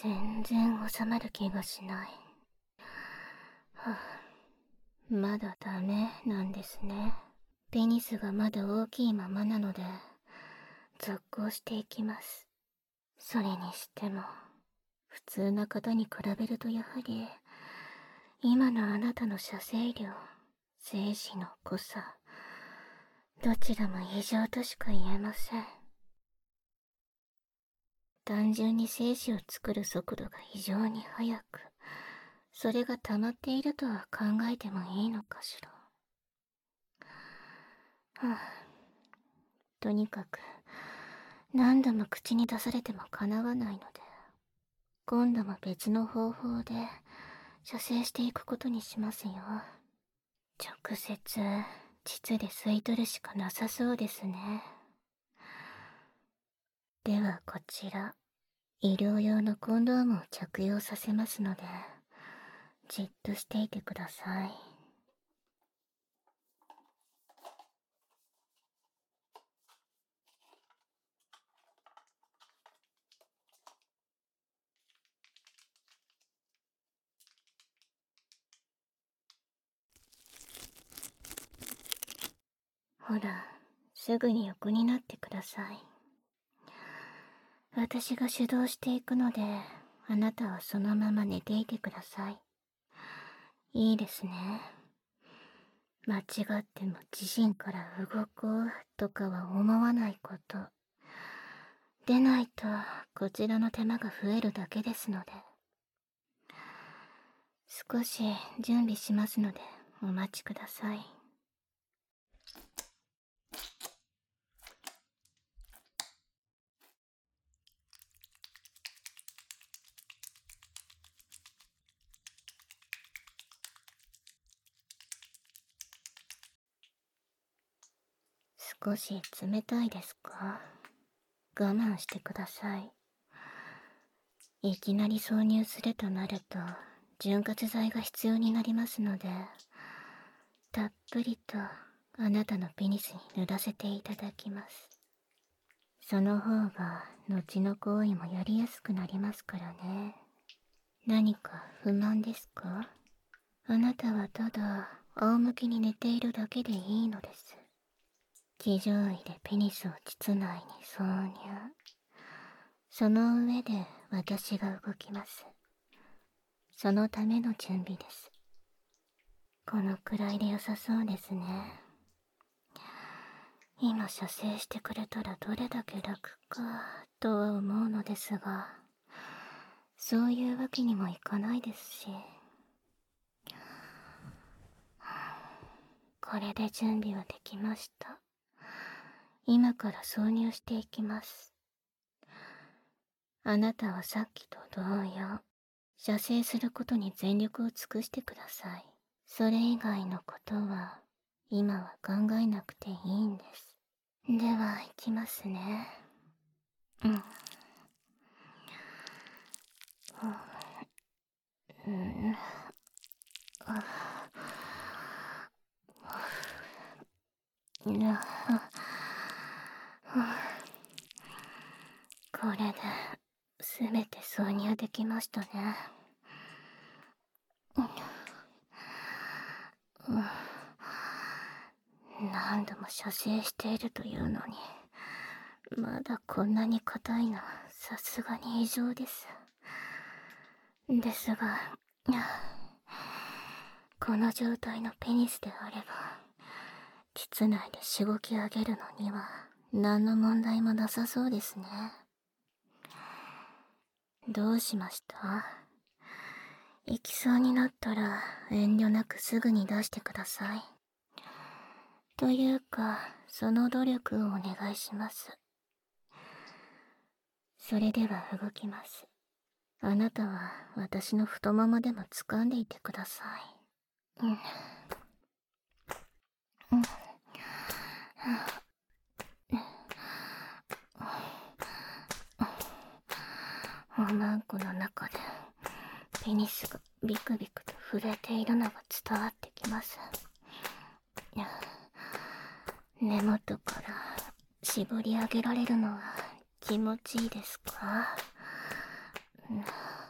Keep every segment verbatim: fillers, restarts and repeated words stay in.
全然収まる気がしない。はあ、まだダメなんですね。ペニスがまだ大きいままなので、続行していきます。それにしても、普通な方に比べるとやはり、今のあなたの射精量、精子の濃さ、どちらも異常としか言えません。単純に精子を作る速度が非常に速く、それが溜まっているとは考えてもいいのかしら。はあ、とにかく、何度も口に出されても叶わないので、今度も別の方法で射精していくことにしますよ。直接、膣で吸い取るしかなさそうですね。ではこちら、医療用のコンドームを着用させますので、じっとしていてください。ほら、すぐに横になってください。私が主導していくので、あなたはそのまま寝ていてください。いいですね。間違っても自身から動こうとかは思わないこと。でないと、こちらの手間が増えるだけですので。少し準備しますので、お待ちください。少し冷たいですか？我慢してください。いきなり挿入するとなると、潤滑剤が必要になりますので、たっぷりとあなたのペニスに塗らせていただきます。その方が後の行為もやりやすくなりますからね。何か不満ですか？あなたはただ仰向けに寝ているだけでいいのです。地上位でペニスを膣内に挿入。その上で私が動きます。そのための準備です。このくらいで良さそうですね。今射精してくれたらどれだけ楽かとは思うのですが、そういうわけにもいかないですし。これで準備はできました。今から挿入していきます。あなたはさっきと同様、射精することに全力を尽くしてください。それ以外のことは、今は考えなくていいんです。では、行きますね。うん。うん。あ。うん。これで、すべて挿入できましたね。うん。何度も射精しているというのに、まだこんなに硬いのはさすがに異常です。ですが、この状態のペニスであれば、膣内でしごき上げるのには何の問題もなさそうですね。どうしました？行きそうになったら遠慮なくすぐに出してください。というか、その努力をお願いします。それでは動きます。あなたは私の太ももでも掴んでいてください。うん。うん。おまんこの中でペニスがビクビクと震えているのが伝わってきます。根元から絞り上げられるのは気持ちいいですか？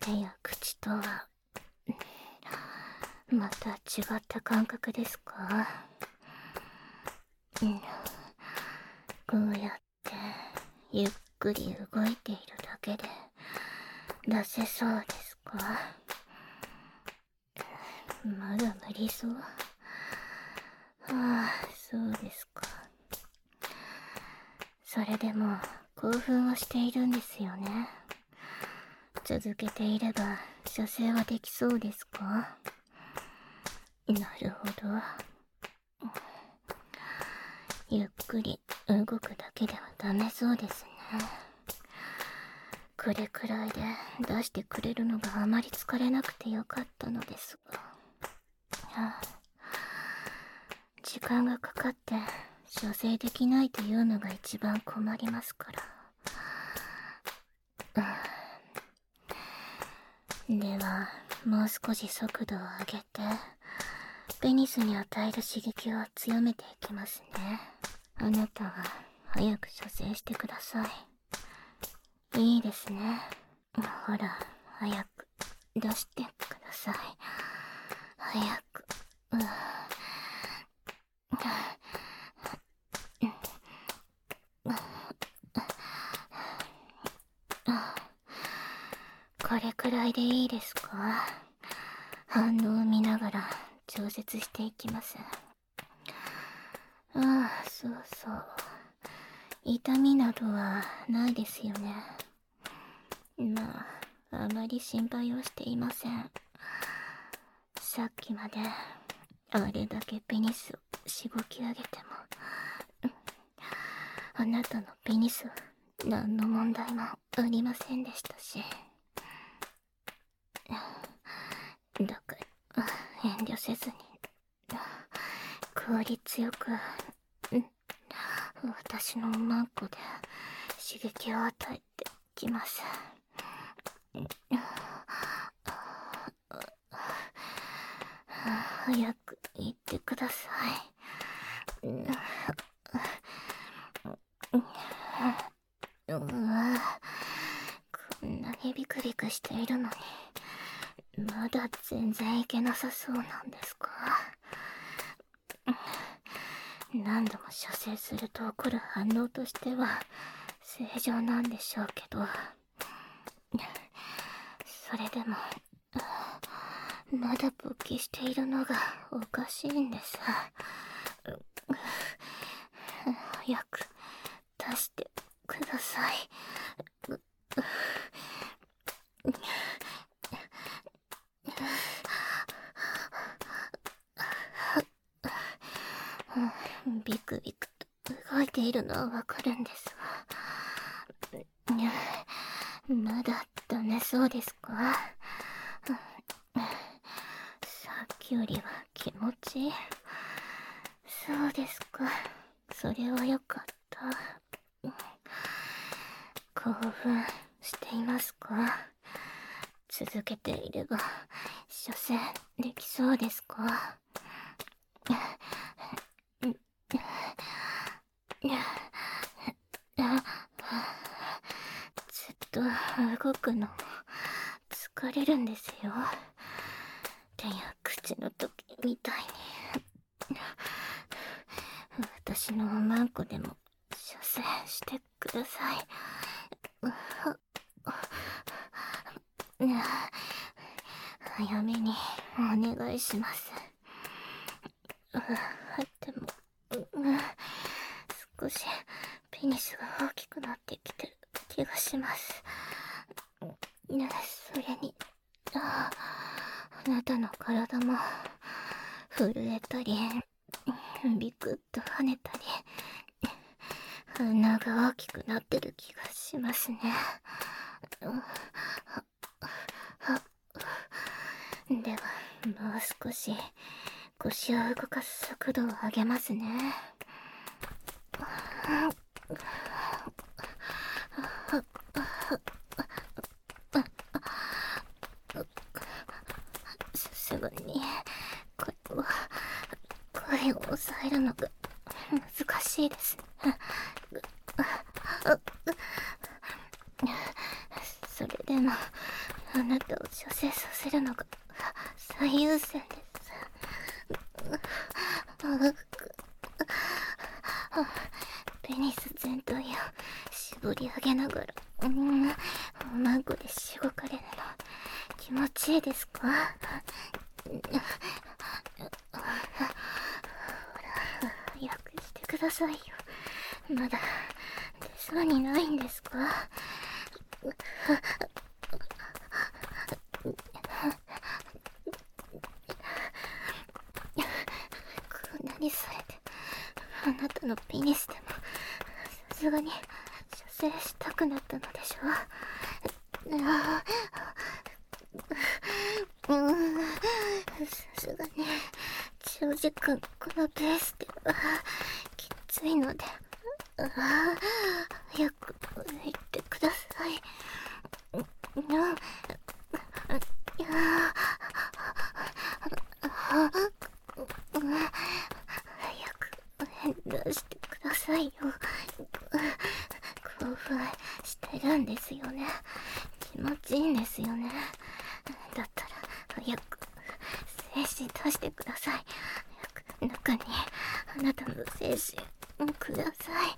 手や口とはまた違った感覚ですか？うん、こうやってゆっくり動いているだけで出せそうですか？まだ無理そう。はあ、そうですか。それでも興奮はしているんですよね。続けていれば射精はできそうですか？なるほど。ゆっくり動くだけではダメそうですね。これくらいで出してくれるのがあまり疲れなくてよかったのですが。はあ、時間がかかって射精できないというのが一番困りますから。うん、ではもう少し速度を上げてペニスに与える刺激を強めていきますね。あなたは早く射精してください。いいですね。ほら、早く出してください。早く。うこれくらいでいいですか？反応を見ながら調節していきます。ああ、そうそう。痛みなどはないですよね。まあ、あまり心配はしていません。さっきまであれだけペニスをしごき上げても、あなたのペニスは何の問題もありませんでしたし。だから遠慮せずに効率よく私のマンコで刺激を与えてきます。早く言ってください。うわ、こんなにビクビクしているのにまだ全然いけなさそうなんですか？何度も射精すると起こる反応としては正常なんでしょうけど、それでもまだ勃起しているのがおかしいんです。早く出してください。ビクビクと動いているのはわかるんですが、まだダメそうですか？さっきよりは気持ちいい。そうですか。それはよかった。興奮していますか？続けていれば射精できそうですか？ずっと動くの疲れるんですよ。手や口の時みたいに。私のおまんこでも射精してください。早めにお願いします。でも、少しペニスが大きくなってきてる気がします。それに、あなたの体も震えたりビクッと跳ねたり鼻が大きくなってる気がしますね。ではもう少し腰を動かす速度を上げますね。さすがに声を声を抑えるのが難しいです。それでもあなたを射精させるのが最優先です。ペニス全体を絞り上げながら、うん、マンコでしごかれるの気持ちいいですか？ほら、早くしてくださいよ。まだ出そうにないんですか？こんなにされて、あなたのペニスでもさすがに射精したくなったのでしょう。うん、さすがに長時間このペースではきついので、あ早く行ってください。うん、早く出してくださいよ。興奮してるんですよね。気持ちいいんですよね。だったら早く精子出してください。早く中にあなたの精子ください。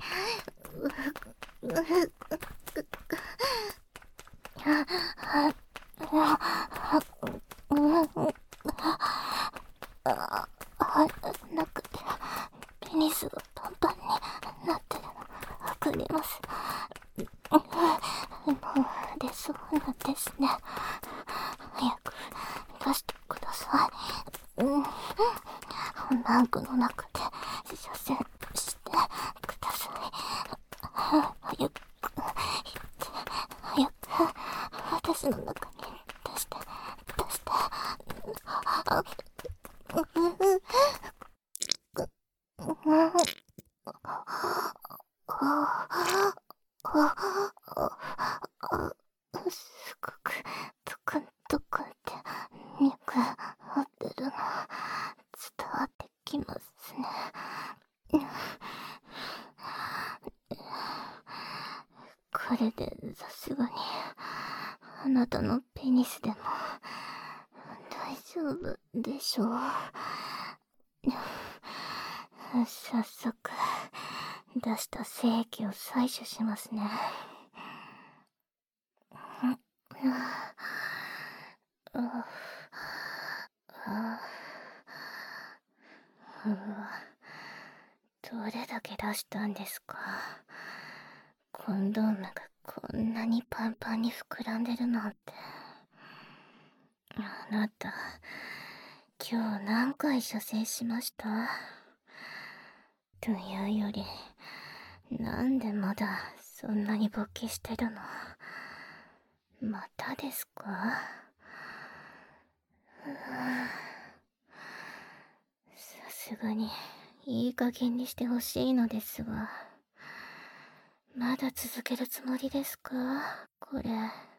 中でペニスがパンパンになってるのわかります。もう出そうなんですね。早く出してください。うん、マンクの中で射精してください。早く早く私の中に出して出して。すごくドクンドクンって肉張ってるの伝わってきますね。これでさすがにあなたのペニスでも大丈夫でしょう。早速出した精液を採取しますね。うわ、どれだけ出したんですか？コンドームがこんなにパンパンに膨らんでるなんて。あなた、今日何回射精しました？というより、なんでまだそんなに勃起してるの？またですか？さすがにいい加減にしてほしいのですが、まだ続けるつもりですか？これ。